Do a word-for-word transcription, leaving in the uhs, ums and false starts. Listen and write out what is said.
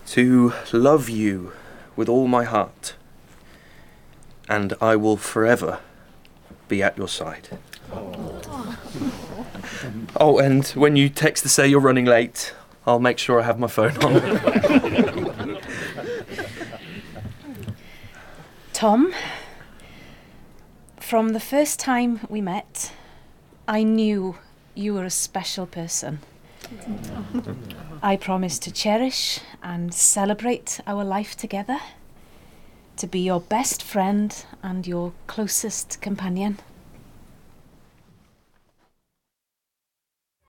to love you with all my heart, and I will forever be at your side. Oh, oh and when you text to say you're running late, I'll make sure I have my phone on. Tom, from the first time we met, I knew you were a special person. I promised to cherish and celebrate our life together, to be your best friend and your closest companion.